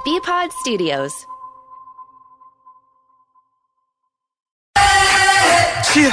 BPod Studios. Yeah.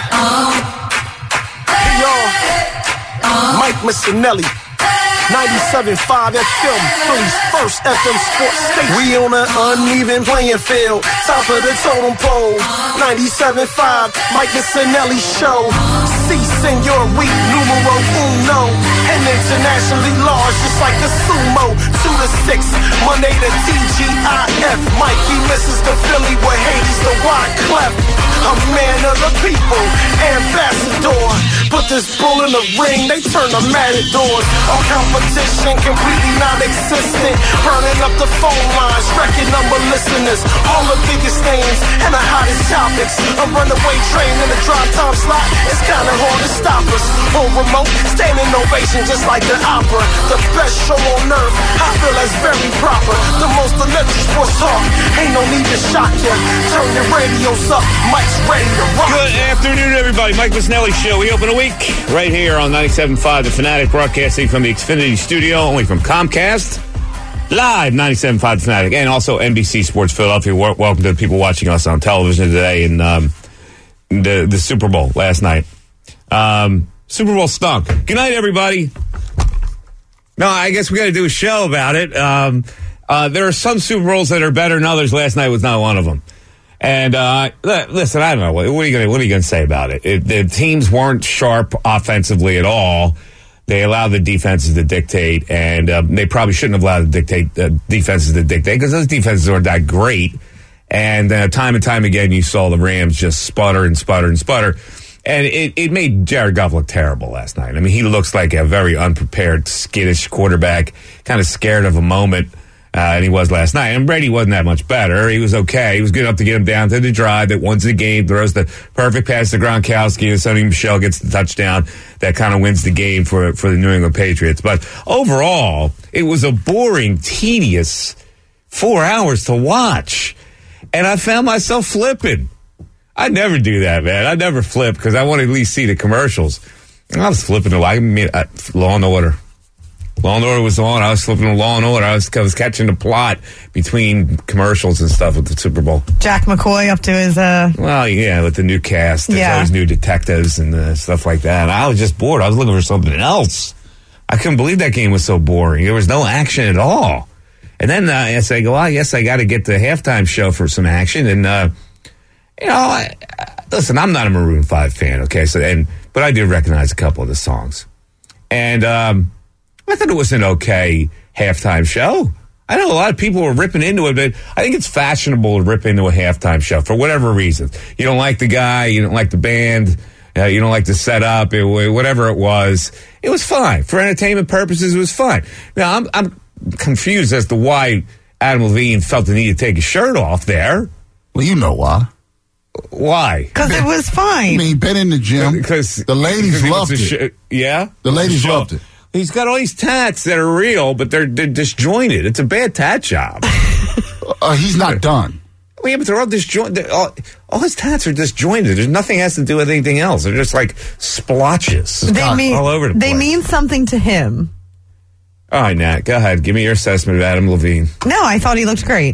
Hey, y'all. Mike Missinelli. 97.5 FM, Philly's first FM sports station. We on an uneven playing field, top of the totem pole. 97.5, Mike Missinelli Show. Si, senor, we numero uno. And internationally large, just like a sumo. 2 to 6, Monday to TGIF. Mikey misses the Philly with Hades, the Wyclef. A man of the people, ambassador. Put this bull in the ring, they turn the matadors. All competition completely non-existent. Burning up the phone lines, record number listeners. All the biggest names and the hottest topics. A runaway train in the drive time slot. It's kinda hard to stop us. On remote, standing ovation just like the opera. The best show on earth, I feel that's very proper. The most electric sports talk, ain't no need to shock ya. Turn your radios up, Mike's ready to rock. Good afternoon, everybody. Mike Missinelli Show. We open a week right here on 97.5 The Fanatic, broadcasting from the Xfinity Studio, only from Comcast. Live 97.5 The Fanatic, and also NBC Sports Philadelphia. Welcome to the people watching us on television today in the Super Bowl last night. Super Bowl stunk. Good night, everybody. No, I guess we got to do a show about it. There are some Super Bowls that are better than others. Last night was not one of them. And listen, I don't know. What are you going to say about it? The teams weren't sharp offensively at all. They allowed the defenses to dictate, and they probably shouldn't have allowed defenses to dictate because those defenses aren't that great. And time and time again, you saw the Rams just sputter and sputter and sputter. And it made Jared Goff look terrible last night. I mean, he looks like a very unprepared, skittish quarterback, kind of scared of a moment. And he was last night. And Brady wasn't that much better. He was okay. He was good enough to get him down to the drive that wins the game, throws the perfect pass to Gronkowski, and Sonny Michel gets the touchdown that kind of wins the game for the New England Patriots. But overall, it was a boring, tedious 4 hours to watch. And I found myself flipping. I never do that, man. I never flip because I want to at least see the commercials. I was flipping Law and Order. Law and Order was on. I was flipping to Law and Order. I was catching the plot between commercials and stuff with the Super Bowl. Jack McCoy up to his... Well, yeah, with the new cast. There's always new detectives and stuff like that. And I was just bored. I was looking for something else. I couldn't believe that game was so boring. There was no action at all. And then I go, well, I guess I got to get the halftime show for some action. And, listen, I'm not a Maroon 5 fan, okay? But I did recognize a couple of the songs. And... I thought it was an okay halftime show. I know a lot of people were ripping into it, but I think it's fashionable to rip into a halftime show for whatever reason. You don't like the guy, you don't like the band, you don't like the setup, whatever it was fine. For entertainment purposes, it was fine. Now, I'm confused as to why Adam Levine felt the need to take his shirt off there. Well, you know why. Why? Because it was fine. I mean, been in the gym. Because the ladies loved it. Yeah? The ladies loved it. He's got all these tats that are real, but they're disjointed. It's a bad tat job. He's not done. Well, yeah, but they're all disjointed. All his tats are disjointed. There's nothing has to do with anything else. They're just like splotches all over the place. They mean something to him. All right, Nat, go ahead. Give me your assessment of Adam Levine. No, I thought he looked great.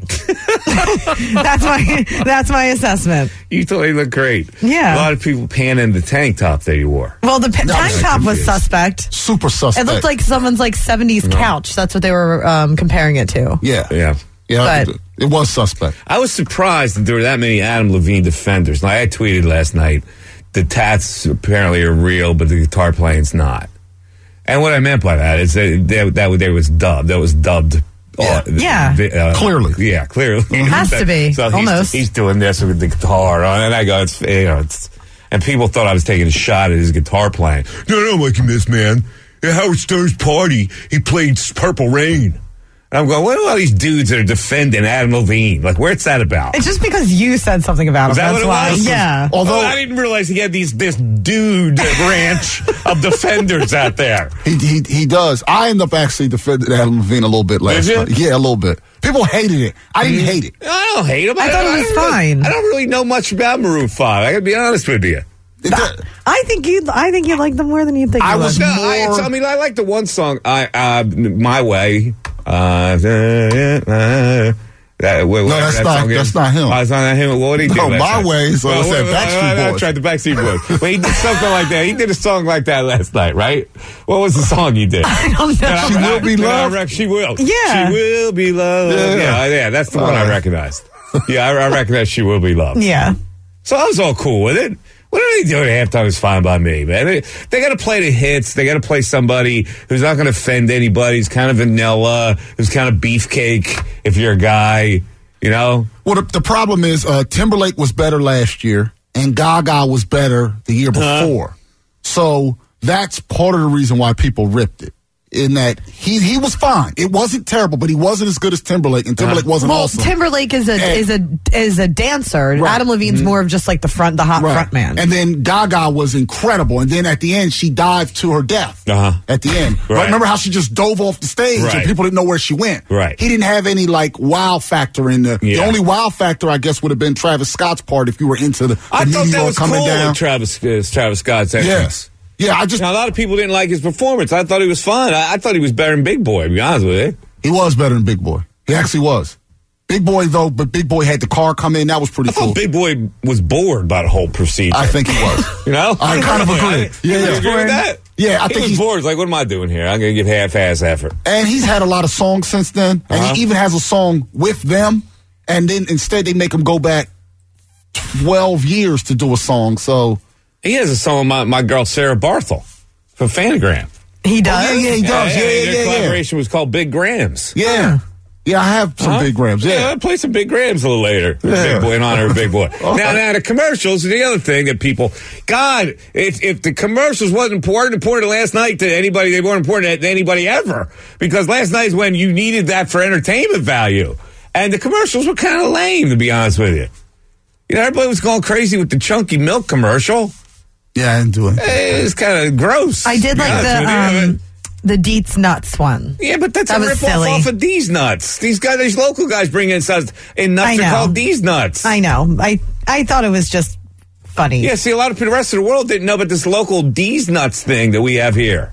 That's my assessment. You thought he looked great. Yeah. A lot of people panning the tank top that he wore. Well, the tank top was suspect. Super suspect. It looked like someone's 70s couch. That's what they were comparing it to. Yeah. But it was suspect. I was surprised that there were that many Adam Levine defenders. Now, I tweeted last night, the tats apparently are real, but the guitar playing's not. And what I meant by that is that was dubbed. That was dubbed. Clearly. Yeah, clearly. It has to be. So almost. He's doing this with the guitar on, and I go, and people thought I was taking a shot at his guitar playing. No, I don't like him, this man. At Howard Stern's party, he played Purple Rain. And I'm going, what are all these dudes that are defending Adam Levine? Like, where's that about? It's just because you said something about him. Is that That's what it why. was? Yeah. Although I didn't realize he had this dude ranch of defenders out there. He does. I end up actually defending Adam Levine a little bit last night. Yeah, a little bit. People hated it. I didn't hate it. I don't hate him. I thought it was fine. I don't really know much about Maroon 5. I got to be honest with you. I think you like them more than you think. I was more. I like the one song, My Way. That's not him. That's not him. What did he do? No, My Way. So it's that Backstreet Boys. I tried the Backstreet Boys. Well, he did something like that. He did a song like that last night, right? What was the song he did? I don't know. She Will Be Loved. She will. Yeah. She will be loved. Yeah. That's the one I recognized. Yeah, I recognize She Will Be Loved. Yeah. So I was all cool with it. Whatever they do at halftime is fine by me, man. They got to play the hits. They got to play somebody who's not going to offend anybody. Who's kind of vanilla. Who's kind of beefcake if you're a guy, you know? Well, the problem is Timberlake was better last year, and Gaga was better the year before. So that's part of the reason why people ripped it. In that he was fine. It wasn't terrible, but he wasn't as good as Timberlake, and Timberlake wasn't awesome. Timberlake is a dancer. Right. Adam Levine's more of just like the hot front man. And then Gaga was incredible. And then at the end, she dived to her death. At the end, right. Remember how she just dove off the stage and people didn't know where she went. Right. He didn't have any like wow factor in the. The only wow factor, I guess, would have been Travis Scott's part if you were into the I thought that was coming cool down. Travis Scott's entrance. Yes. Yeah, now, a lot of people didn't like his performance. I thought he was fine. I thought he was better than Big Boy, to be honest with you. He was better than Big Boy. He actually was. Big Boy, though, but Big Boy had the car come in. That was pretty cool. I thought Big Boy was bored by the whole procedure. I think he was. You know? I kind of agree. You agree with that? Yeah, I think he was bored. Like, what am I doing here? I'm going to give half-ass effort. And he's had a lot of songs since then. And he even has a song with them. And then instead they make him go back 12 years to do a song. So he has a song with my girl Sarah Barthel. From Fanagram. He does? Yeah, he does. Their collaboration was called Big Grams. Yeah. Yeah, I have some Big Grams. Yeah, I'll play some Big Grams a little later. Big Boy, in honor of Big Boy. Now, the commercials are the other thing that people... God, if the commercials wasn't important last night to anybody, they weren't important to anybody ever. Because last night is when you needed that for entertainment value. And the commercials were kind of lame, to be honest with you. You know, everybody was going crazy with the chunky milk commercial. Yeah, I didn't do it. It's kind of gross. I did like the Deets Nuts one. Yeah, but that's a rip-off off of D's Nuts. These local guys bring in nuts. They're called D's Nuts. I know. I thought it was just funny. Yeah, see, a lot of the rest of the world didn't know about this local D's Nuts thing that we have here.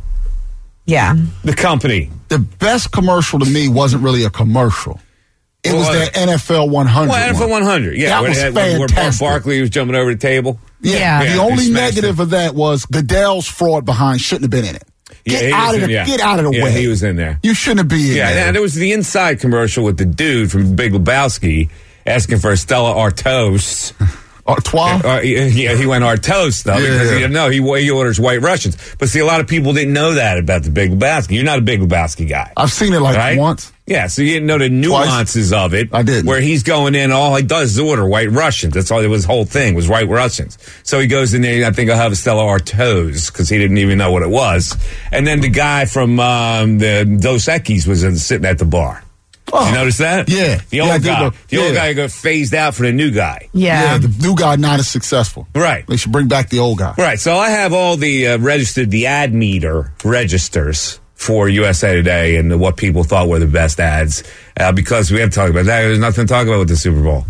Yeah. The company. The best commercial to me wasn't really a commercial. It was that NFL 100. Well, NFL 100, yeah. That was fantastic. Where Barkley was jumping over the table. Yeah. The only negative of that was Goodell's fraud behind shouldn't have been in it. Get out of the way. He was in there. You shouldn't be in there. Yeah, there was the inside commercial with the dude from Big Lebowski asking for a Stella Artois. Artois? He went Artois, though, because he orders White Russians. But see, a lot of people didn't know that about the Big Lebowski. You're not a Big Lebowski guy. I've seen it once. Yeah, so you didn't know the nuances of it. I did. Where he's going in, all he does is order White Russians. That's all his whole thing was White Russians. So he goes in there, I think I'll have a Stella Artois, because he didn't even know what it was. And then the guy from the Dos Equis was sitting at the bar. Oh, you notice that? Yeah. The old guy. The old guy got phased out for the new guy. Yeah. The new guy not as successful. Right. They should bring back the old guy. Right. So I have all the the ad meter registers for USA Today and what people thought were the best ads, because we have to talk about that. There's nothing to talk about with the Super Bowl.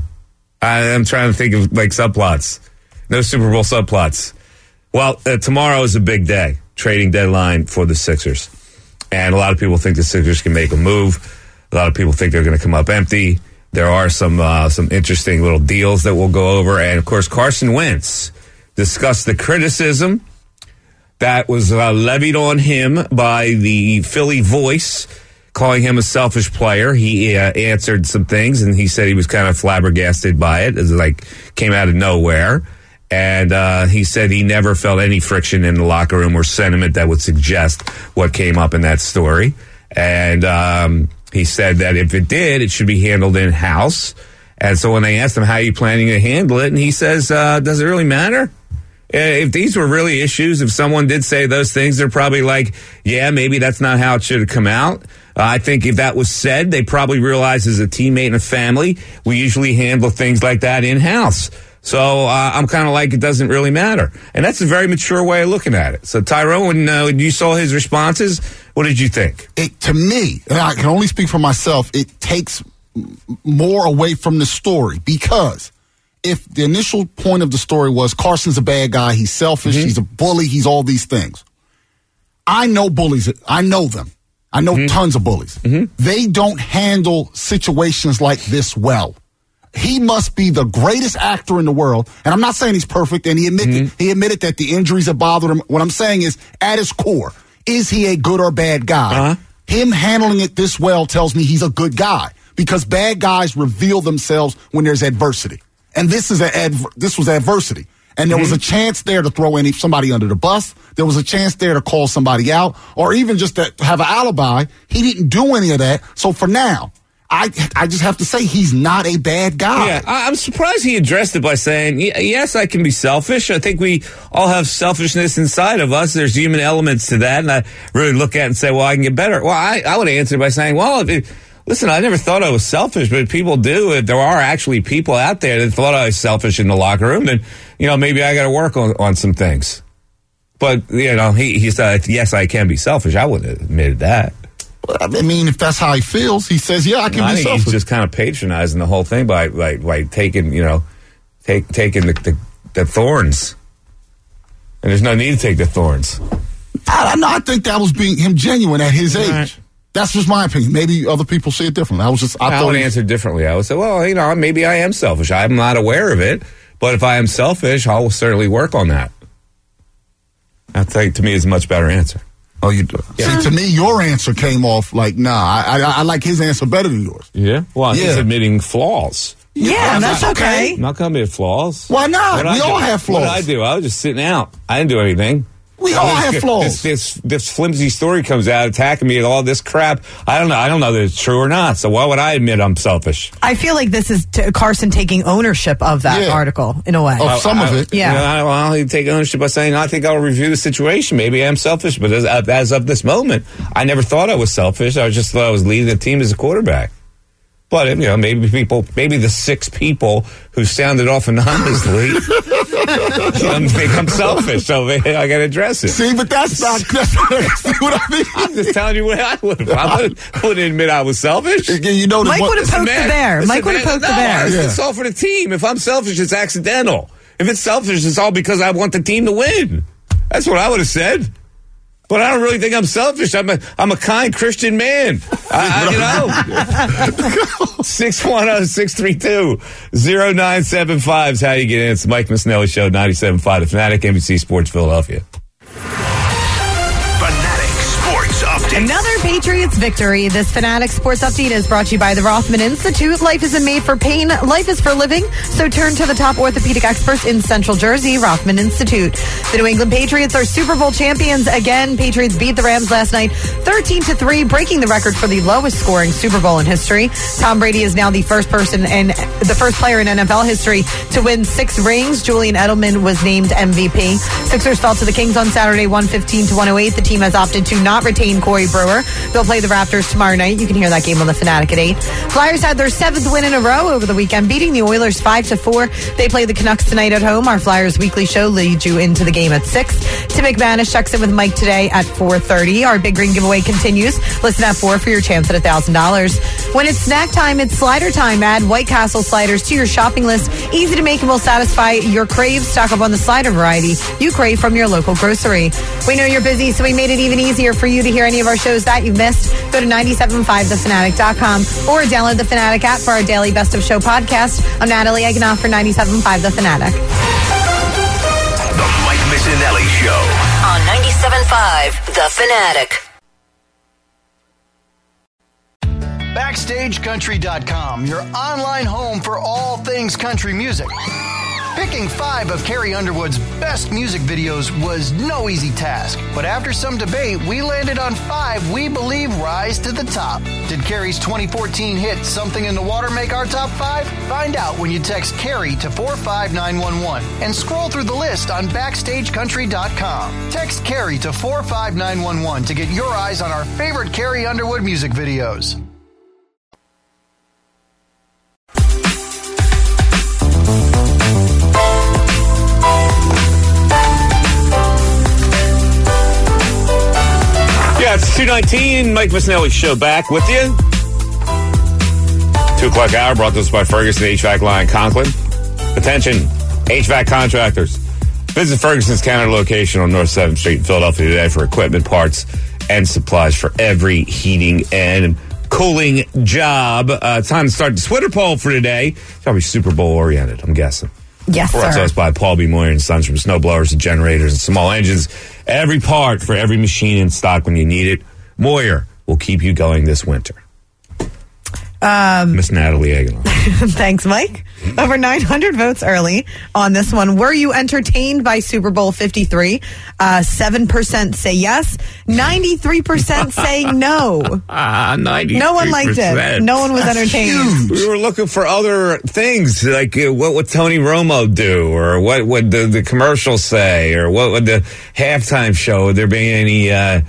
I'm trying to think of subplots. No Super Bowl subplots. Well, tomorrow is a big day, trading deadline for the Sixers. And a lot of people think the Sixers can make a move. A lot of people think they're going to come up empty. There are some interesting little deals that we'll go over. And, of course, Carson Wentz discussed the criticism that was levied on him by the Philly Voice, calling him a selfish player. He answered some things, and he said he was kind of flabbergasted by it. It came out of nowhere. And he said he never felt any friction in the locker room or sentiment that would suggest what came up in that story. And he said that if it did, it should be handled in-house. And so when they asked him how you planning to handle it, and he says, does it really matter? If these were really issues, if someone did say those things, they're probably like, yeah, maybe that's not how it should have come out. I think if that was said, they probably realize as a teammate and a family, we usually handle things like that in-house. So I'm kind of like, it doesn't really matter. And that's a very mature way of looking at it. So, Tyrone, when you saw his responses, what did you think? To me, and I can only speak for myself, it takes more away from the story, because if the initial point of the story was Carson's a bad guy, he's selfish, he's a bully, he's all these things. I know bullies. I know them. I know tons of bullies. They don't handle situations like this well. He must be the greatest actor in the world. And I'm not saying he's perfect, and he admitted that the injuries have bothered him. What I'm saying is, at his core, is he a good or bad guy? Him handling it this well tells me he's a good guy, because bad guys reveal themselves when there's adversity. And this was adversity. And there was a chance there to throw somebody under the bus. There was a chance there to call somebody out, or even just to have an alibi. He didn't do any of that. So for now, I just have to say he's not a bad guy. Yeah, I'm surprised he addressed it by saying, yes, I can be selfish. I think we all have selfishness inside of us. There's human elements to that. And I really look at it and say, well, I can get better. Well, I would answer by saying, well, listen, I never thought I was selfish, but people do. If there are actually people out there that thought I was selfish in the locker room, then, maybe I got to work on some things. But, he said, yes, I can be selfish. I wouldn't have admitted that. I mean, if that's how he feels, he says, yeah, I can be selfish. He's just kind of patronizing the whole thing by taking, taking the thorns. And there's no need to take the thorns. I think that was being him genuine at his age. Right. That's just my opinion. Maybe other people see it differently. I would answer differently. I would say, well, maybe I am selfish. I'm not aware of it. But if I am selfish, I will certainly work on that. I think, to me, is a much better answer. Oh, you do? Yeah. See, to me, your answer came off like, nah, I like his answer better than yours. Yeah? Well, he's admitting flaws. Yeah, that's okay. I'm not going to admit flaws. Why not? We all have flaws. What did I do? I was just sitting out. I didn't do anything. We all have flaws. This flimsy story comes out attacking me and all this crap. I don't know that it's true or not. So why would I admit I'm selfish? I feel like this is Carson taking ownership of that article in a way. Of some of it. Yeah. I'll take ownership by saying, I think I'll review the situation. Maybe I'm selfish, but as of this moment, I never thought I was selfish. I just thought I was leading the team as a quarterback. But, maybe the 6 people who sounded off anonymously think I'm selfish, so I got to address it. See, but that's what I mean. I'm just telling you what I would have. I wouldn't admit I was selfish. Mike would have poked the bear. Mike would have poked the bear. It's all for the team. If I'm selfish, it's accidental. If it's selfish, it's all because I want the team to win. That's what I would have said. But I don't really think I'm selfish. I'm a kind Christian man. 610-632-0975 is how you get in. It's the Mike Missanelli Show, 97.5 The Fanatic, NBC Sports Philadelphia. Fanatic Sports Update. Another Patriots victory. This Fanatic Sports Update is brought to you by the Rothman Institute. Life isn't made for pain. Life is for living. So turn to the top orthopedic experts in Central Jersey, Rothman Institute. The New England Patriots are Super Bowl champions again. Patriots beat the Rams last night 13-3, breaking the record for the lowest scoring Super Bowl in history. Tom Brady is now the first player in NFL history to win 6 rings. Julian Edelman was named MVP. Sixers fell to the Kings on Saturday 115-108. The team has opted to not retain Corey Brewer. They'll play the Raptors tomorrow night. You can hear that game on the Fanatic at 8. Flyers had their 7th win in a row over the weekend, beating the Oilers 5-4. They play the Canucks tonight at home. Our Flyers weekly show leads you into the game at 6. Tim McManus checks in with Mike today at 4:30. Our Big Green giveaway continues. Listen at 4 for your chance at $1,000. When it's snack time, it's slider time. Add White Castle sliders to your shopping list. Easy to make and will satisfy your craves. Stock up on the slider variety you crave from your local grocery. We know you're busy, so we made it even easier for you to hear any of our shows that you've missed. Go to 975thefanatic.com or download the Fanatic app for our daily Best of Show podcast. I'm Natalie Eganoff for 97.5 The Fanatic. The Mike Missanelli Show on 97.5 The Fanatic. BackstageCountry.com, your online home for all things country music. Picking 5 of Carrie Underwood's best music videos was no easy task, but after some debate, we landed on 5 we believe rise to the top. Did Carrie's 2014 hit Something in the Water make our top 5? Find out when you text Carrie to 45911 and scroll through the list on BackstageCountry.com. Text Carrie to 45911 to get your eyes on our favorite Carrie Underwood music videos. Yeah, it's 2:19. Mike Missanelli Show back with you. 2 o'clock hour brought to us by Ferguson HVAC Line Conklin. Attention, HVAC contractors. Visit Ferguson's counter location on North 7th Street in Philadelphia today for equipment, parts, and supplies for every heating and cooling job. Time to start the Twitter poll for today. Probably Super Bowl oriented, I'm guessing. Yes, Brought sir. to us by Paul B. Moyer and Sons, from snowblowers to generators and small engines. Every part for every machine in stock when you need it. Moyer will keep you going this winter. Miss Natalie Aguilar. Thanks, Mike. Over 900 votes early on this one. Were you entertained by Super Bowl 53? 7% say yes. 93% say no. 93%. No one liked it. No one was entertained. We were looking for other things, like what would Tony Romo do, or what would the commercials say, or what would the halftime show, would there be any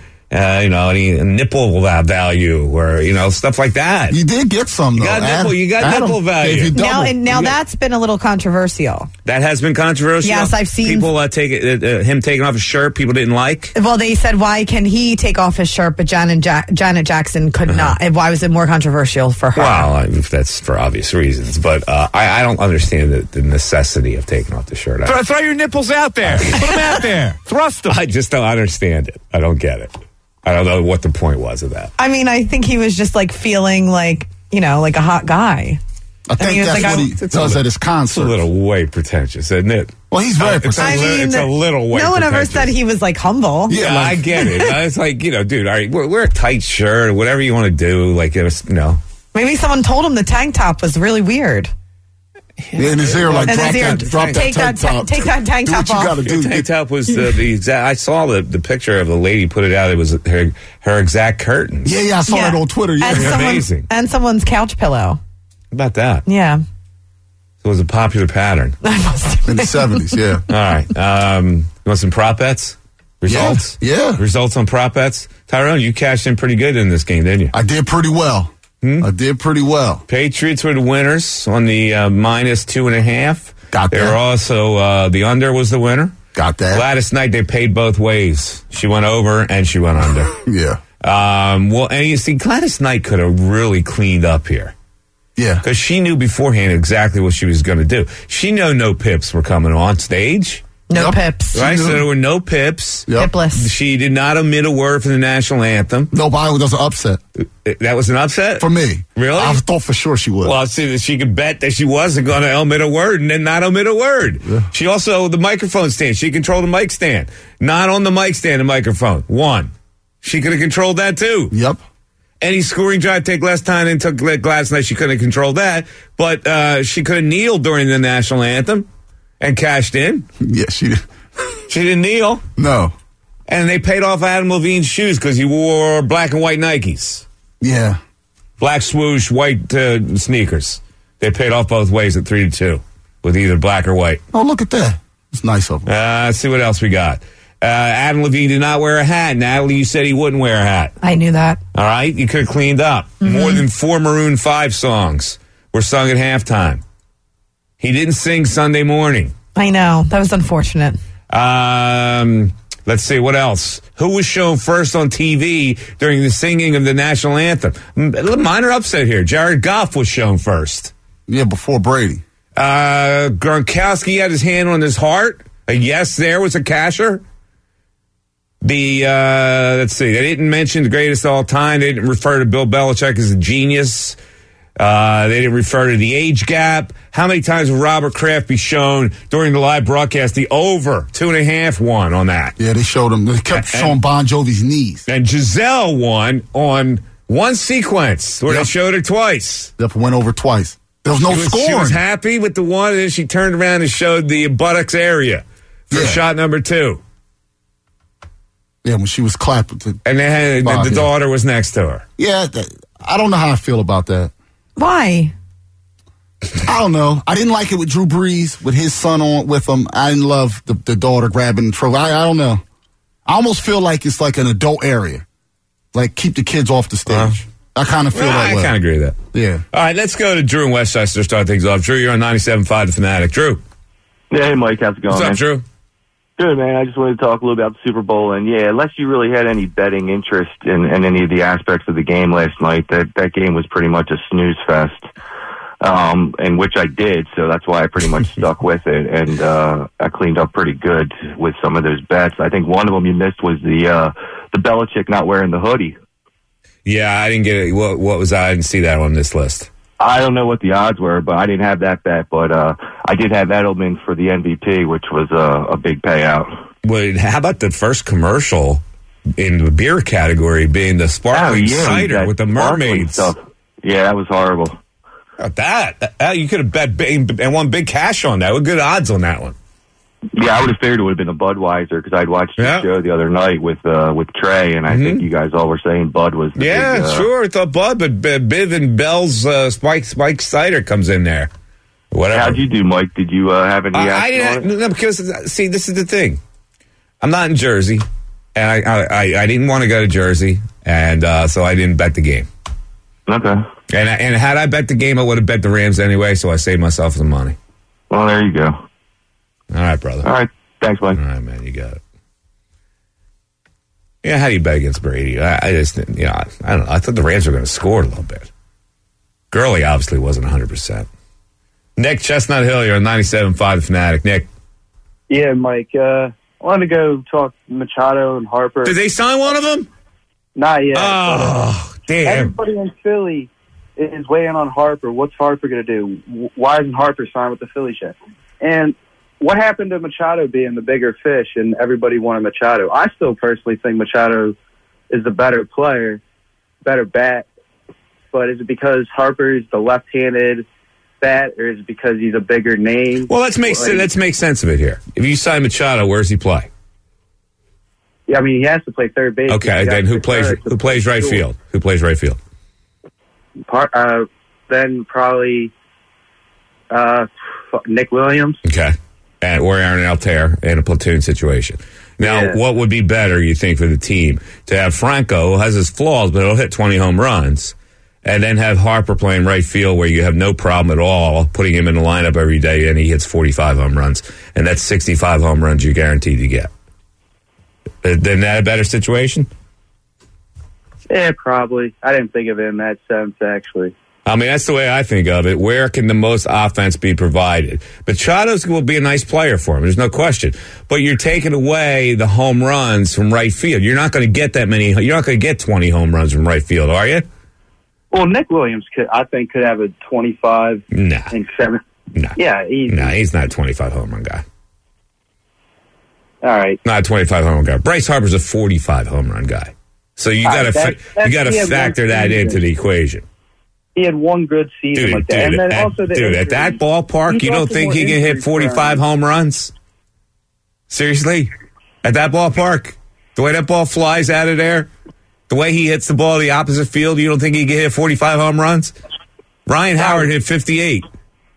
any nipple value, or stuff like that. You did get some, though. You got nipple value. Now that's been a little controversial. That has been controversial. Yes, I've seen people him taking off his shirt. People didn't like. Well, they said, why can he take off his shirt, but Janet Jackson could not? And why was it more controversial for her? Well, that's for obvious reasons, but I don't understand the necessity of taking off the shirt. Throw your nipples out there. Put them out there. Thrust them. I just don't understand it. I don't get it. I don't know what the point was of that. I mean, I think he was just feeling like a hot guy. I think that's what he does at his concert. It's a little way pretentious, isn't it? Well, he's very pretentious. It's a little way No one ever pretentious. said he was humble. Yeah, I get it. It's like, dude, all right, wear a tight shirt or whatever you want to do. Maybe someone told him the tank top was really weird. Yeah, in his ear, drop that tank top off. You gotta do. The tank top was the exact. I saw the picture of the lady put it out. It was her exact curtains. Yeah, I saw it on Twitter. Yeah, amazing. And someone's couch pillow. How about that? Yeah. So it was a popular pattern in the 70s. Yeah. All right. You want some prop bets? Results? Yeah. Results on prop bets? Tyrone, you cashed in pretty good in this game, didn't you? I did pretty well. I did pretty well. Patriots were the winners on the -2.5. Got that. They were also, the under was the winner. Got that. Gladys Knight, they paid both ways. She went over and she went under. Yeah. And you see, Gladys Knight could have really cleaned up here. Yeah. Because she knew beforehand exactly what she was going to do. She knew no pips were coming on stage. No pips. Right, so there were no pips. Yep. Pipless. She did not omit a word from the national anthem. Nobody was an upset. That was an upset? For me. Really? I thought for sure she would. Well, I see that she could bet that she wasn't going to omit a word and then not omit a word. Yeah. She also, the microphone stand, she controlled the mic stand. Not on the mic stand, the microphone. One. She could have controlled that too. Yep. Any scoring drive take less time than took Gladys Knight. She couldn't have controlled that. But she could have kneeled during the national anthem and cashed in. Yeah, she did. She didn't kneel. No. And they paid off Adam Levine's shoes because he wore black and white Nikes. Yeah. Black swoosh, white sneakers. They paid off both ways at 3-2 with either black or white. Oh, look at that. It's nice of him. Let's see what else we got. Adam Levine did not wear a hat. Natalie, you said he wouldn't wear a hat. I knew that. All right? You could have cleaned up. More than 4 Maroon 5 songs were sung at halftime. He didn't sing Sunday morning. I know. That was unfortunate. Let's see, what else? Who was shown first on TV during the singing of the national anthem? Minor upset here. Jared Goff was shown first. Yeah, before Brady. Gronkowski had his hand on his heart. A yes there was a casher. Let's see, they didn't mention the greatest of all time. They didn't refer to Bill Belichick as a genius. They didn't refer to the age gap. How many times will Robert Kraft be shown during the live broadcast? The over 2.5 won on that. Yeah, they showed him. They kept showing Bon Jovi's knees. And Giselle won on one sequence where they showed her twice. Yep, went over twice. There was no scoring. She was happy with the one, and then she turned around and showed the buttocks area for shot number 2. Yeah, when she was clapping. And then the daughter was next to her. Yeah, I don't know how I feel about that. Why? I don't know. I didn't like it with Drew Brees, with his son on with him. I didn't love the daughter grabbing the trophy. I don't know. I almost feel like it's like an adult area. Like, keep the kids off the stage. I kind of feel that way. I kind of agree with that. Yeah. All right, let's go to Drew in Westchester to start things off. Drew, you're on 97.5 The Fanatic. Drew. Yeah, hey, Mike. How's it going, What's up, man? Drew? Good, man. I just wanted to talk a little about the Super Bowl. And, yeah, unless you really had any betting interest in any of the aspects of the game last night, that game was pretty much a snooze fest, and which I did. So that's why I pretty much stuck with it. And I cleaned up pretty good with some of those bets. I think one of them you missed was the the Belichick not wearing the hoodie. Yeah, I didn't get it. What was that? I didn't see that on this list. I don't know what the odds were, but I didn't have that bet. But I did have Edelman for the MVP, which was a big payout. Well, how about the first commercial in the beer category being the sparkling cider with the mermaids? Stuff. Yeah, that was horrible. That you could have bet big and won big cash on that. What good odds on that one? Yeah, I would have figured it would have been a Budweiser because I'd watched the show the other night with Trey, and I think you guys all were saying Bud was the big, sure. I thought Bud, but Biv and Bell's Spike Cider comes in there. Whatever. How'd you do, Mike? Did you have any action on it? No, because, see, this is the thing. I'm not in Jersey, and I didn't want to go to Jersey, and so I didn't bet the game. Okay. And had I bet the game, I would have bet the Rams anyway, so I saved myself some money. Well, there you go. All right, brother. All right. Thanks, Mike. All right, man. You got it. Yeah, how do you bet against Brady? I just, I don't know. I thought the Rams were going to score a little bit. Gurley obviously wasn't 100%. Nick, Chestnut Hill, you're on 97.5 The Fanatic. Nick. Yeah, Mike. I wanted to go talk Machado and Harper. Did they sign one of them? Not yet. Oh, damn. Everybody in Philly is weighing on Harper. What's Harper going to do? Why isn't Harper signed with the Phillies yet? And what happened to Machado being the bigger fish and everybody wanted Machado? I still personally think Machado is the better player, better bat. But is it because Harper is the left-handed bat, or is it because he's a bigger name? Well, let's make sense of it here. If you sign Machado, where does he play? Yeah, I mean, he has to play third base. Okay, then who plays right field? Who plays right field? Then probably Nick Williams. Okay. Or Aaron Altair in a platoon situation. Now, what would be better, you think, for the team? To have Franco, who has his flaws, but he'll hit 20 home runs, and then have Harper playing right field where you have no problem at all putting him in the lineup every day, and he hits 45 home runs, and that's 65 home runs you're guaranteed to get. Isn't that a better situation? Yeah, probably. I didn't think of it in that sense, actually. I mean, that's the way I think of it. Where can the most offense be provided? Machado's will be a nice player for him. There's no question. But you're taking away the home runs from right field. You're not going to get that many. You're not going to get 20 home runs from right field, are you? Well, Nick Williams, could have a 25 and 7. No. Yeah, he's not a 25 home run guy. All right. Not a 25 home run guy. Bryce Harper's a 45 home run guy. So you got to factor that into the equation. He had one good season like that. And then at that ballpark, you don't think he can hit 45 home runs? Seriously? At that ballpark? The way that ball flies out of there? The way he hits the ball the opposite field, you don't think he can hit 45 home runs? Ryan Howard hit 58.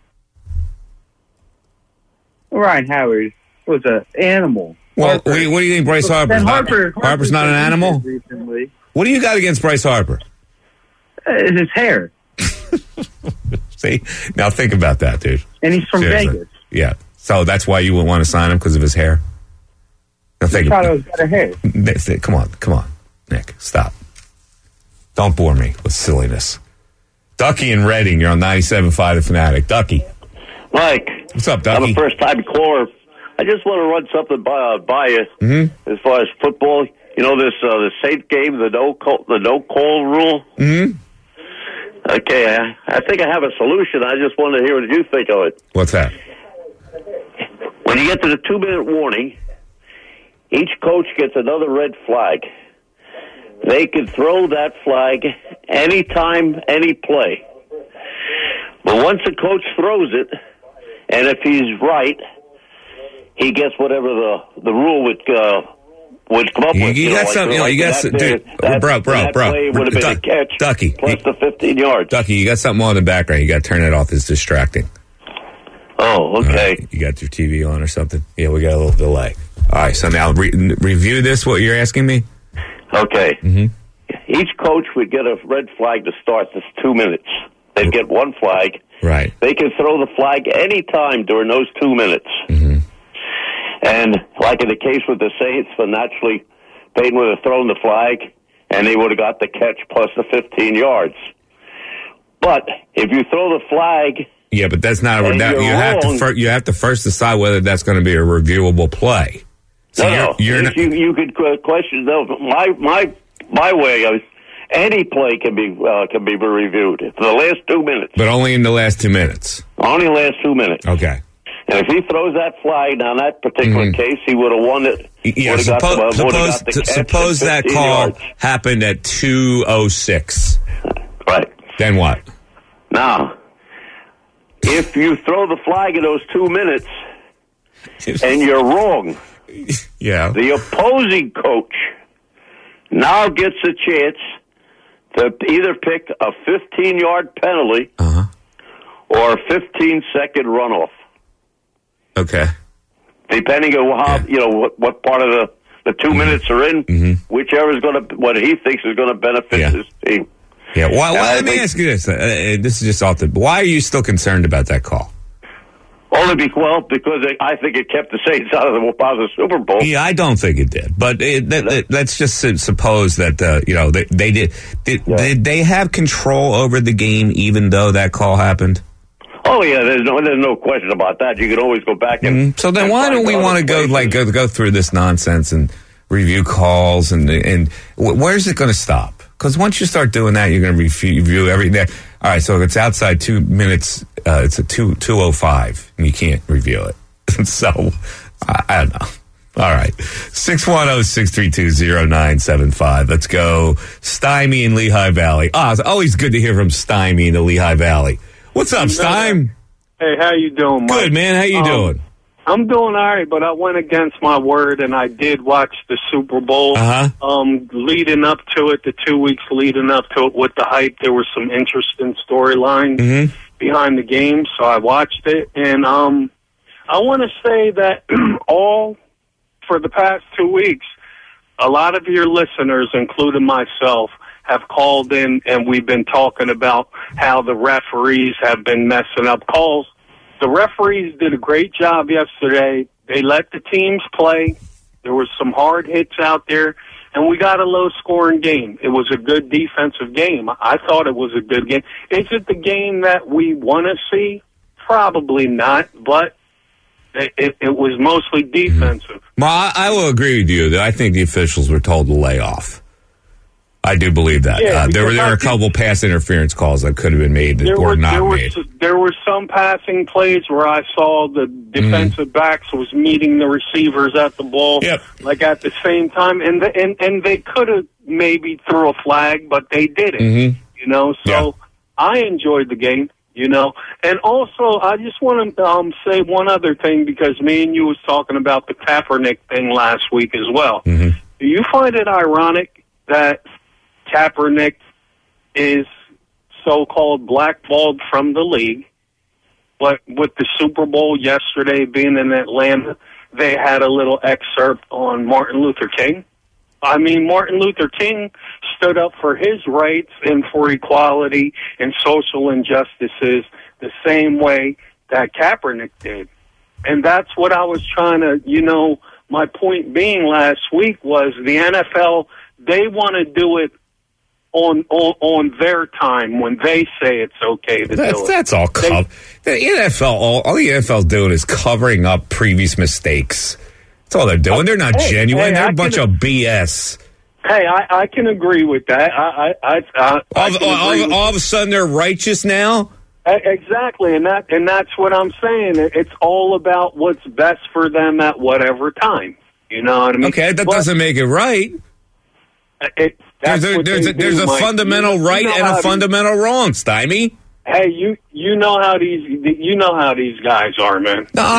Ryan Howard was an animal. Well, what do you think Bryce Harper's not? Harper's not an animal? Recently. What do you got against Bryce Harper? His hair. See? Now think about that, dude. And he's from Vegas. Yeah. So that's why you would want to sign him, because of his hair? Now think about it. Better hair. Come on, Nick. Stop. Don't bore me with silliness. Ducky in Reading, you're on 97.5 The Fanatic. Ducky. Mike. What's up, Ducky? I'm a first-time caller. I just want to run something by you as far as football. You know this the Saint game, the no call rule. Mm-hmm. Okay, I think I have a solution. I just wanted to hear what you think of it. What's that? When you get to the 2-minute warning, each coach gets another red flag. They can throw that flag anytime, any play. But once the coach throws it, and if he's right, he gets whatever the rule would come up with. You got something, you got some, dude, bro. Play would have been a catch, Ducky, plus the 15 yards. Ducky, you got something on in the background. You got to turn it off. It's distracting. Oh, okay. Right. You got your TV on or something? Yeah, we got a little delay. All right, so now review this, what you're asking me? Okay. Mm-hmm. Each coach would get a red flag to start this 2 minutes. They'd get one flag. Right. They can throw the flag any time during those 2 minutes. Mm-hmm. And like in the case with the Saints, but naturally, Peyton would have thrown the flag, and they would have got the catch plus the 15 yards. But if you throw the flag... Yeah, but that's not... you have to first decide whether that's going to be a reviewable play. So No, you're not, you could question though. My way is any play can be reviewed for the last 2 minutes. but only in the last 2 minutes. Only last 2 minutes. Okay. And if he throws that flag on that particular case, he would have won it. Yeah, suppose that call happened at 2:06. Right. Then what? Now, if you throw the flag in those 2 minutes and you're wrong, Yeah. the opposing coach now gets a chance to either pick a 15-yard penalty or a 15-second runoff. Okay. Depending on how what part of the 2 minutes are in, whichever is going to what he thinks is going to benefit his team. Yeah. Let me ask you this. This is just off the. Why are you still concerned about that call? Only because I think it kept the Saints out of the Super Bowl. Yeah, I don't think it did. But let's just suppose that they did. Did they have control over the game even though that call happened? Oh yeah, there's no question about that. You can always go back and. So then, why don't we want to go through this nonsense and review calls and where's it going to stop? Because once you start doing that, you're going to review everything. All right, so if it's outside 2 minutes, it's a 2:05, and you can't review it. So I don't know. All right, 610-632-0975. Let's go. Stymie in Lehigh Valley. It's always good to hear from Stymie in the Lehigh Valley. What's up, Stime? Hey, how you doing, Mike? Good, man. How you doing? I'm doing all right, but I went against my word, and I did watch the Super Bowl. Leading up to it, the 2 weeks leading up to it with the hype, there were some interesting storylines behind the game, so I watched it. And I want to say that for the past 2 weeks, a lot of your listeners, including myself, have called in, and we've been talking about how the referees have been messing up calls. The referees did a great job yesterday. They let the teams play. There were some hard hits out there, and we got a low-scoring game. It was a good defensive game. I thought it was a good game. Is it the game that we want to see? Probably not, but it was mostly defensive. Well, I will agree with you that I think the officials were told to lay off. I do believe that. Yeah, there were a couple pass interference calls that could have been made that were not made. There were some passing plays where I saw the defensive backs was meeting the receivers at the ball, like at the same time, and they could have maybe threw a flag, but they didn't. So I enjoyed the game. And also I just want to say one other thing, because me and you was talking about the Kaepernick thing last week as well. Do you find it ironic that Kaepernick is so-called blackballed from the league, but with the Super Bowl yesterday being in Atlanta, they had a little excerpt on Martin Luther King? I mean, Martin Luther King stood up for his rights and for equality and social injustices the same way that Kaepernick did. And that's what I was trying to, my point being last week was the NFL, they want to do it on their time when they say it's okay to do it. That's all. The NFL, all the NFL's doing is covering up previous mistakes. That's all they're doing. They're not genuine. They're a bunch of BS. Hey, I can agree with that. All of a sudden, they're righteous now. Exactly, and that's what I'm saying. It's all about what's best for them at whatever time. You know what I mean? Okay, that doesn't make it right. There's a fundamental right and a fundamental wrong, Stymie. Hey, you know how these guys are, man. No,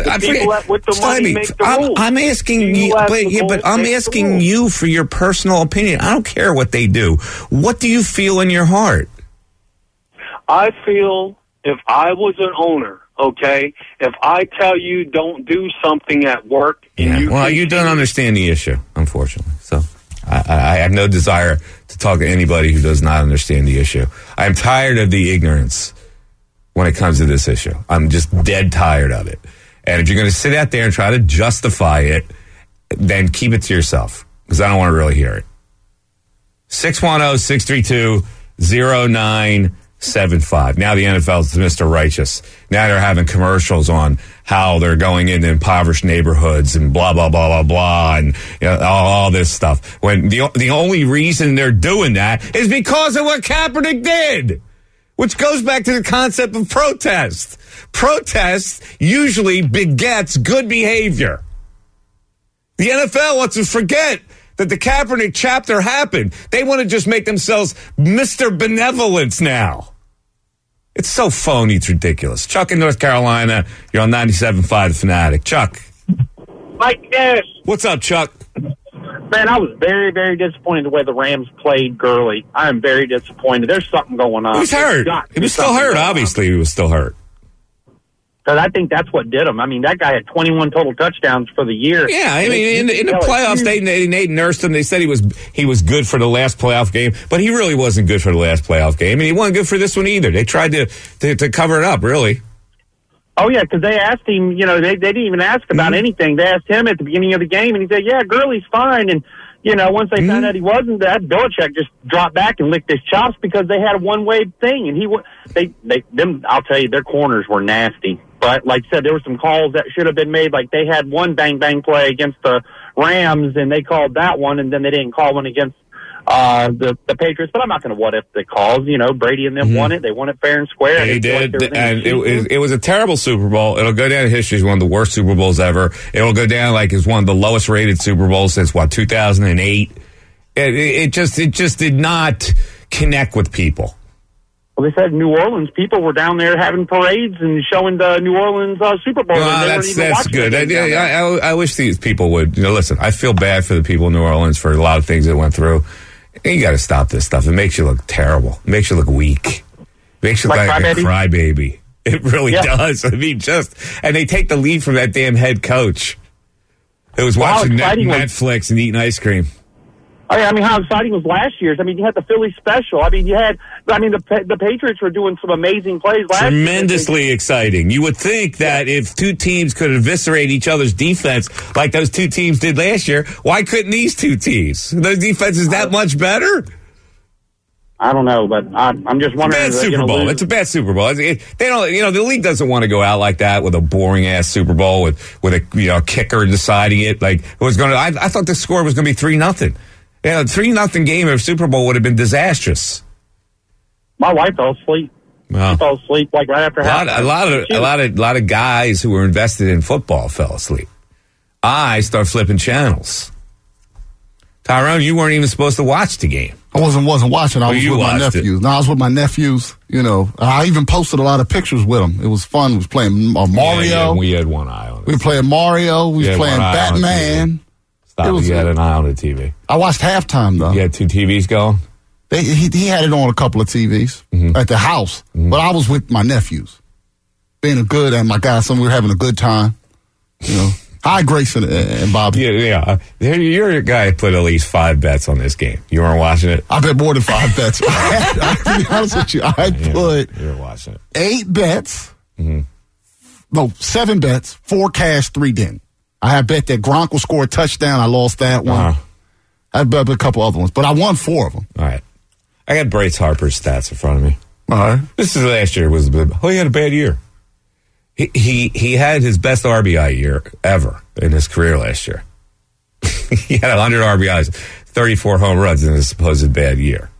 I'm asking you, but I'm asking you for your personal opinion. I don't care what they do. What do you feel in your heart? I feel if I was an owner, okay, if I tell you don't do something at work, you don't understand the issue, unfortunately. So I have no desire to talk to anybody who does not understand the issue. I'm tired of the ignorance when it comes to this issue. I'm just dead tired of it. And if you're going to sit out there and try to justify it, then keep it to yourself, because I don't want to really hear it. 610-632-0975. 7-5. Now the NFL's Mr. Righteous. Now they're having commercials on how they're going into impoverished neighborhoods and blah, blah, blah, blah, blah, and all this stuff. When the only reason they're doing that is because of what Kaepernick did, which goes back to the concept of protest. Protest usually begets good behavior. The NFL wants to forget that the Kaepernick chapter happened. They want to just make themselves Mr. Benevolence now. It's so phony, it's ridiculous. Chuck in North Carolina, you're on 97.5 The Fanatic. Chuck. Mike Nash. What's up, Chuck? Man, I was very, very disappointed the way the Rams played Gurley. I am very disappointed. There's something going on. He was hurt. He was still hurt, obviously. He was still hurt. Because I think that's what did him. I mean, that guy had 21 total touchdowns for the year. Yeah, I mean, in the playoffs, they nursed him. They said he was good for the last playoff game, but he really wasn't good for the last playoff game, and he wasn't good for this one either. They tried to cover it up, really. Oh, yeah, because they asked him, they didn't even ask about anything. They asked him at the beginning of the game, and he said, yeah, Gurley's fine. And, once they found out he wasn't, that Belichick just dropped back and licked his chops because they had a one-way thing. And I'll tell you, their corners were nasty. But like I said, there were some calls that should have been made. Like they had one bang-bang play against the Rams, and they called that one, and then they didn't call one against the Patriots. But I'm not going to what-if the calls. Brady and them won it. They won it fair and square. They did, and it was a terrible Super Bowl. It'll go down in history as one of the worst Super Bowls ever. It'll go down like as one of the lowest-rated Super Bowls since, 2008. It just did not connect with people. Well, they said New Orleans people were down there having parades and showing the New Orleans Super Bowl. That's good. I wish these people would. Listen, I feel bad for the people in New Orleans for a lot of things they went through. You got to stop this stuff. It makes you look terrible. It makes you look weak. It makes you look like a crybaby. It really does. I mean, and they take the lead from that damn head coach who was watching Netflix and eating ice cream. Oh, yeah, I mean, how exciting was last year's? I mean, you had the Philly special. I mean, the Patriots were doing some amazing plays last year. Tremendously exciting. You would think that if two teams could eviscerate each other's defense like those two teams did last year, why couldn't these two teams? Those defenses that much better? I don't know, but I'm just wondering. It's a bad Super Bowl. It's a bad Super Bowl. They don't. The league doesn't want to go out like that with a boring ass Super Bowl with a kicker deciding it. Like it was going to. I thought the score was going to be 3-0. Yeah, 3-0 game of Super Bowl would have been disastrous. My wife fell asleep. Well, she fell asleep like right after halftime. A lot of guys who were invested in football fell asleep. I start flipping channels. Tyrone, you weren't even supposed to watch the game. I wasn't watching. I was with my nephews. No, I was with my nephews. I even posted a lot of pictures with them. It was fun. We was playing Mario. Yeah, we had one eye on it. We were playing Mario. We was playing Batman. You had an eye on the TV. I watched halftime, though. You had two TVs going? He had it on a couple of TVs at the house, but I was with my nephews. Being and my guys, we were having a good time. Hi, Grayson and Bobby. Yeah. You're a guy who put at least 5 bets on this game. You weren't watching it? I bet more than 5 bets. To be honest with you, I put you were watching it. 8 bets. No, 7 bets, 4 cash, 3 didn't. I had bet that Gronk will score a touchdown. I lost that one. I bet a couple other ones, but I won 4 of them. All right. I got Bryce Harper's stats in front of me. All right. This is last year. He had a bad year. He had his best RBI year ever in his career last year. He had 100 RBIs, 34 home runs in his supposed bad year.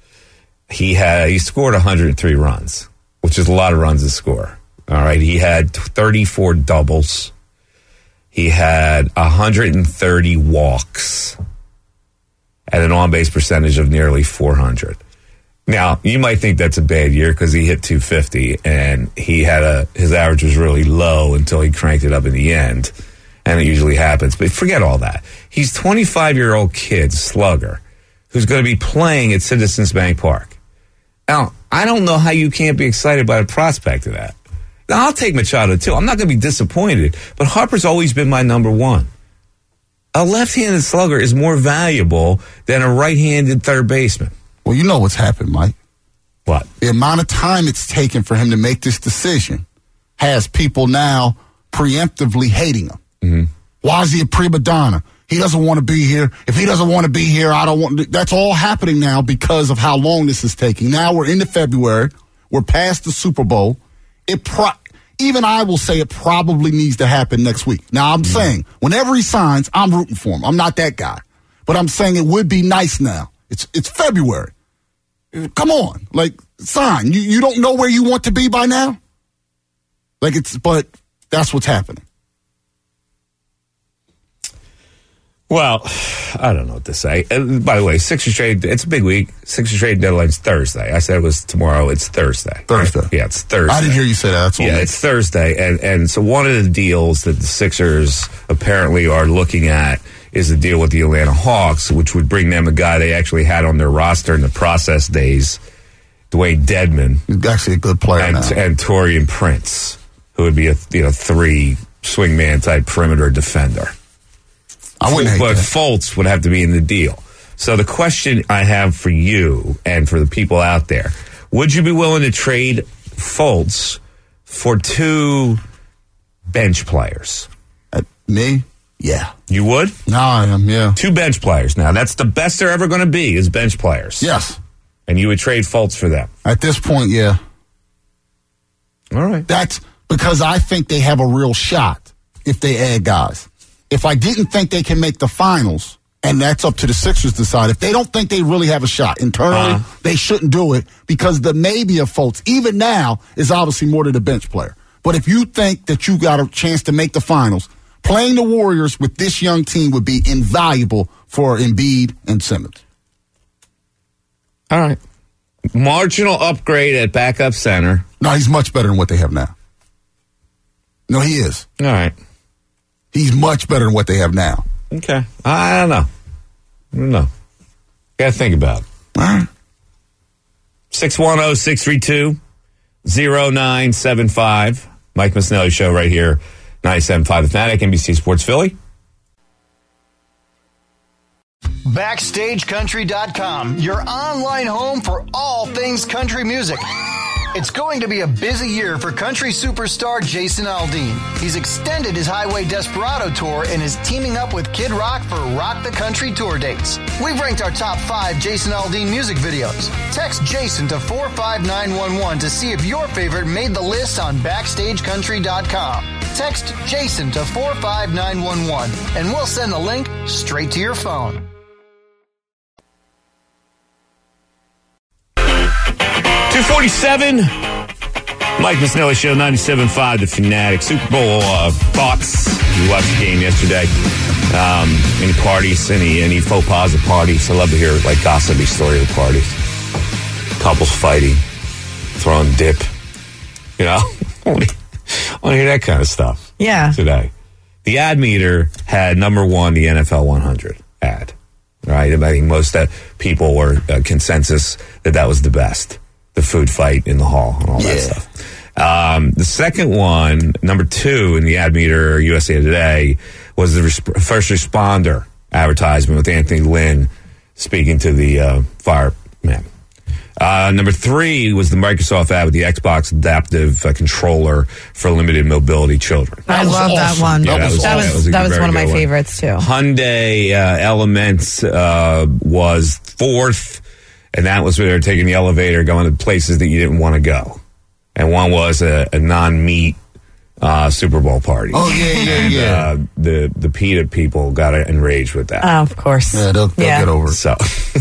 He scored 103 runs, which is a lot of runs to score. All right. He had 34 doubles. He had 130 walks at an on-base percentage of nearly 400. Now, you might think that's a bad year because he hit 250 and his average was really low until he cranked it up in the end, and it usually happens. But forget all that. He's a 25-year-old kid, slugger, who's going to be playing at Citizens Bank Park. Now, I don't know how you can't be excited by the prospect of that. Now, I'll take Machado, too. I'm not going to be disappointed, but Harper's always been my number one. A left-handed slugger is more valuable than a right-handed third baseman. Well, you know what's happened, Mike. What? The amount of time it's taken for him to make this decision has people now preemptively hating him. Why is he a prima donna? He doesn't want to be here. If he doesn't want to be here, I don't want to. That's all happening now because of how long this is taking. Now we're into February. We're past the Super Bowl. Even I will say it probably needs to happen next week. Now, I'm saying whenever he signs, I'm rooting for him. I'm not that guy. But I'm saying it would be nice now. It's February. Come on. Like, sign. You don't know where you want to be by now? But that's what's happening. Well, I don't know what to say. By the way, Sixers trade, it's a big week. Sixers trade deadline's Thursday. I said it was tomorrow. It's Thursday. Thursday. Yeah, it's Thursday. I didn't hear you say that. That's it's Thursday. And so one of the deals that the Sixers apparently are looking at is the deal with the Atlanta Hawks, which would bring them a guy they actually had on their roster in the process days, Dwayne Dedman. He's actually a good player now. And Taurean Prince, who would be a 3 swingman type perimeter defender. I wouldn't hate but that. Fultz would have to be in the deal. So the question I have for you and for the people out there, would you be willing to trade Fultz for 2 bench players? Me? Yeah. You would? No, I am, yeah. 2 bench players. Now, that's the best they're ever going to be is bench players. Yes. And you would trade Fultz for them? At this point, yeah. All right. That's because I think they have a real shot if they add guys. If I didn't think they can make the finals, and that's up to the Sixers to decide, if they don't think they really have a shot internally, they shouldn't do it because the maybe of Fultz, even now, is obviously more than a bench player. But if you think that you got a chance to make the finals, playing the Warriors with this young team would be invaluable for Embiid and Simmons. All right. Marginal upgrade at backup center. No, he's much better than what they have now. No, he is. All right. He's much better than what they have now. Okay. I don't know. Got to think about it. All right. 610-632-0975. Mike Missanelli Show right here. 97.5 The Fanatic, NBC Sports Philly. BackstageCountry.com, your online home for all things country music. It's going to be a busy year for country superstar Jason Aldean. He's extended his Highway Desperado tour and is teaming up with Kid Rock for Rock the Country tour dates. We've ranked our top 5 Jason Aldean music videos. Text Jason to 45911 to see if your favorite made the list on BackstageCountry.com. Text Jason to 45911 and we'll send the link straight to your phone. 247. Mike Missanelli Show, 97.5 The Fanatic. Super Bowl thoughts. We watched the game yesterday. Any parties, any faux pas at parties? I love to hear gossipy story of parties. Couples fighting, throwing dip. I want to hear that kind of stuff. Yeah. Today. The ad meter had number 1, the NFL 100 ad. Right? I think most people were consensus that was the best. The food fight in the hall and all that stuff. The second one, number 2 in the ad meter USA Today, was the first responder advertisement with Anthony Lynn speaking to the fireman. Number 3 was the Microsoft ad with the Xbox adaptive controller for limited mobility children. I love that one. Yeah, that was one of my favorites too. Hyundai Elements was 4th. And that was where they were taking the elevator, going to places that you didn't want to go. And one was a non-meat Super Bowl party. Oh, yeah. The PETA people got enraged with that. Oh, of course. Yeah, they'll get over it. So,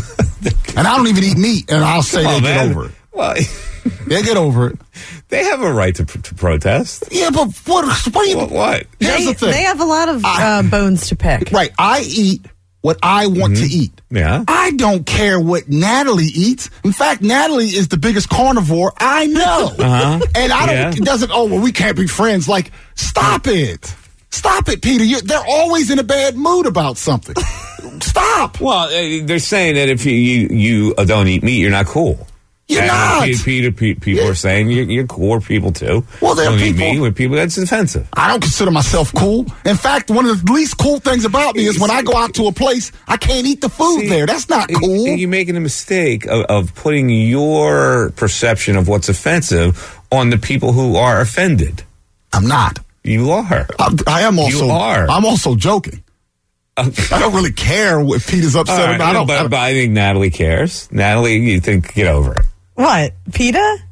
and I don't even eat meat, and I'll say they get over it. Well, they get over it. They have a right to protest. Yeah, but what are you... What? Here's the thing. They have a lot of bones to pick. Right. I eat what I want to eat. Yeah. I don't care what Natalie eats. In fact, Natalie is the biggest carnivore I know. And I don't, it doesn't, we can't be friends. Stop it. Stop it, Peter. They're always in a bad mood about something. Stop. Well, they're saying that if you don't eat meat, you're not cool. You're not. People are saying you're cool with people too. Well, there are people. Meat with people, that's offensive. I don't consider myself cool. In fact, one of the least cool things about me is when I go out to a place, I can't eat the food there. That's not cool. You're making a mistake of putting your perception of what's offensive on the people who are offended. I'm not. You are. I am also. You are. I'm also joking. I don't really care if Peter's upset about it. But I think Natalie cares. Natalie, you think, get over it. What? PETA?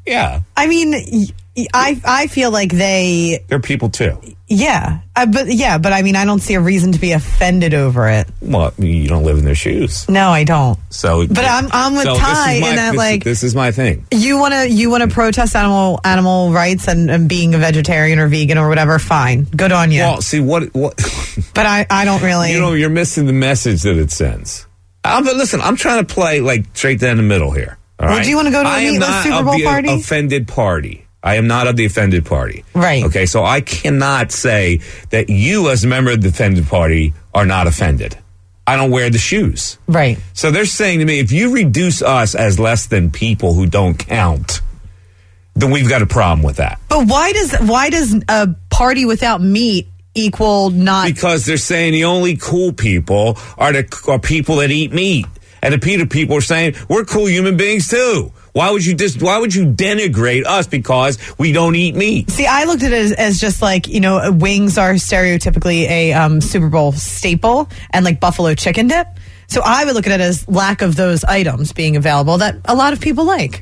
Yeah. I mean, I feel like they're people too. Yeah. But I mean, I don't see a reason to be offended over it. Well, you don't live in their shoes. No, I don't. So, but I'm with Ty in that this is my thing. You want to protest animal rights and being a vegetarian or vegan or whatever. Fine, good on you. Well, see what. But I don't really. You're missing the message that it sends. Listen, I'm trying to play like straight down the middle here. All right? Do you want to go to a meatless Super Bowl party? Offended party. I am not of the offended party. Right. Okay, so I cannot say that you, as a member of the offended party, are not offended. I don't wear the shoes. Right. So they're saying to me, if you reduce us as less than people who don't count, then we've got a problem with that. But why does a party without meat equal not? Because they're saying the only cool people are people that eat meat. And the PETA people are saying, we're cool human beings too. Why would you denigrate us because we don't eat meat? See, I looked at it as just like, wings are stereotypically a Super Bowl staple and like buffalo chicken dip. So I would look at it as lack of those items being available that a lot of people like.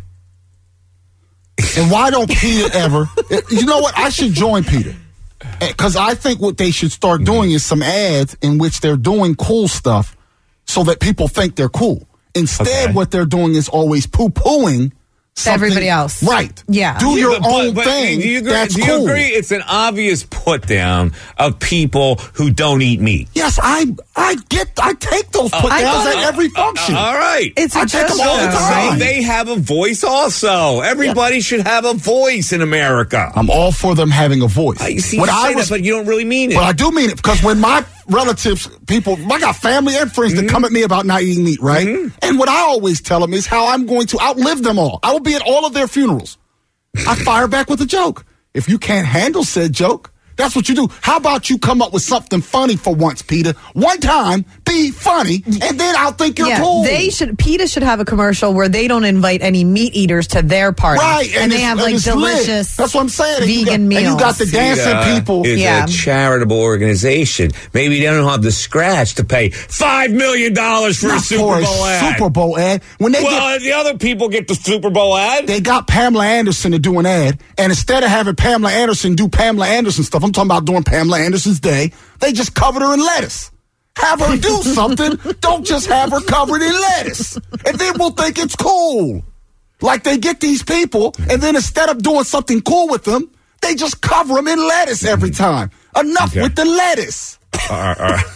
And why don't PETA ever? You know what? I should join PETA. Because I think what they should start doing is some ads in which they're doing cool stuff so that people think they're cool. Instead, what they're doing is always poo-pooing everybody else. Right. Yeah. Do your own thing. Do you agree? That's do you cool. agree? It's an obvious put down of people who don't eat meat. Yes, I take those put downs at every function. All right. I take them all the time. They have a voice also. Everybody should have a voice in America. I'm all for them having a voice. You say that, but you don't really mean it. But I do mean it because when my relatives, I got family and friends that come at me about not eating meat, right? And what I always tell them is how I'm going to outlive them all. I will be at all of their funerals. I fire back with a joke. If you can't handle said joke, that's what you do. How about you come up with something funny for once, PETA? One time, be funny, and then I'll think you're cool. PETA should have a commercial where they don't invite any meat eaters to their party. Right. And they have like delicious lit. That's what I'm saying. vegan meals. And you got the dancing people. It's a charitable organization. Maybe they don't have the scratch to pay $5 million for a Super Bowl ad. Super Bowl ad. The other people get the Super Bowl ad. They got Pamela Anderson to do an ad, and instead of having Pamela Anderson do Pamela Anderson stuff, I'm talking about doing Pamela Anderson's day, they just covered her in lettuce. Have her do something. Don't just have her covered in lettuce. And then we'll think it's cool. Like they get these people, and then instead of doing something cool with them, they just cover them in lettuce every time. Enough with the lettuce. All right.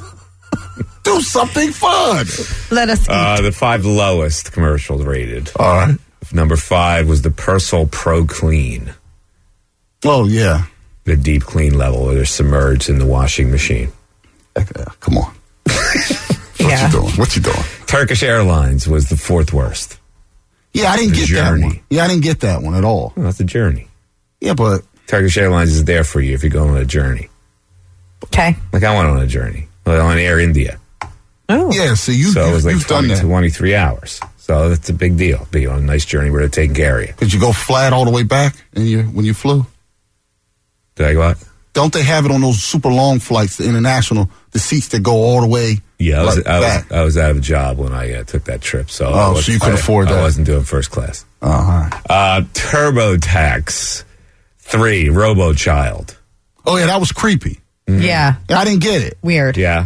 Do something fun. Let us eat. The 5 lowest commercials rated. All right. Number 5 was the Persil Pro Clean. Oh, yeah. The deep clean level where they're submerged in the washing machine. Come on. What you doing? Turkish Airlines was the 4th worst. Yeah, I didn't get that one. Yeah, I didn't get that one at all. Well, that's a journey. Yeah, but Turkish Airlines is there for you if you're going on a journey. Okay. Like I went on a journey. On Air India. Oh. Yeah, so it was like you've done that. 23 hours. So that's a big deal. Being on a nice journey where they're taking care of you. Did you go flat all the way back when you flew? Did I go out? Don't they have it on those super long flights, the international, the seats that go all the way? Yeah, I was out of a job when I took that trip. So so you could afford that. I wasn't doing first class. All right. TurboTax 3, RoboChild. Oh, yeah, that was creepy. Yeah. I didn't get it. Weird. Yeah.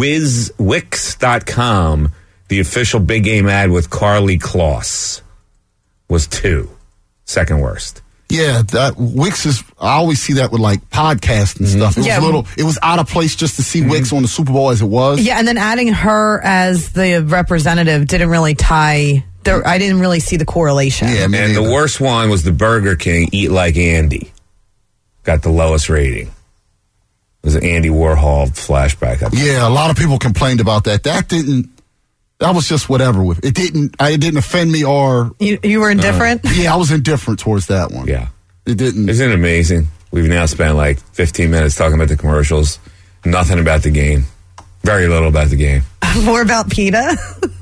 Wix.com, the official big game ad with Carly Kloss, was 2. Second worst. Yeah, that Wix is. I always see that with like podcasts and stuff. It was it was out of place just to see Wix on the Super Bowl as it was. Yeah, and then adding her as the representative didn't really tie. I didn't really see the correlation. Yeah, and the worst one was the Burger King Eat Like Andy. Got the lowest rating. It was an Andy Warhol flashback. Yeah, a lot of people complained about that. That was just whatever with it. It didn't offend me or you were indifferent. Yeah, I was indifferent towards that one. Yeah, it didn't. Isn't it amazing? We've now spent like 15 minutes talking about the commercials. Nothing about the game. Very little about the game. More about PETA.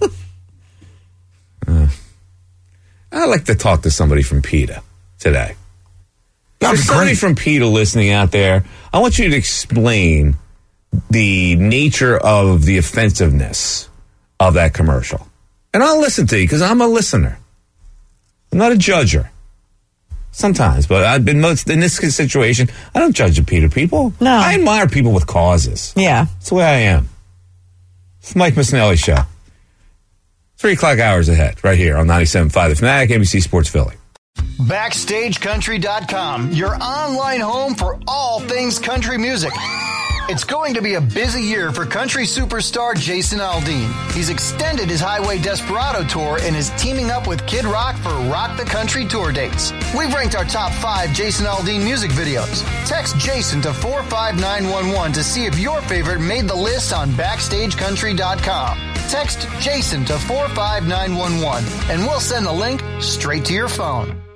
I'd like to talk to somebody from PETA today. There's somebody from PETA listening out there. I want you to explain the nature of the offensiveness of that commercial. And I'll listen to you because I'm a listener. I'm not a judger. Sometimes, but I've been in this situation. I don't judge the people. No. I admire people with causes. Yeah. That's the way I am. It's the Mike Missinelli Show. 3 o'clock hours ahead, right here on 97.5 The Fanatic, NBC Sports Philly. BackstageCountry.com, your online home for all things country music. It's going to be a busy year for country superstar Jason Aldean. He's extended his Highway Desperado tour and is teaming up with Kid Rock for Rock the Country tour dates. We've ranked our top 5 Jason Aldean music videos. Text Jason to 45911 to see if your favorite made the list on BackstageCountry.com. Text Jason to 45911 and we'll send the link straight to your phone.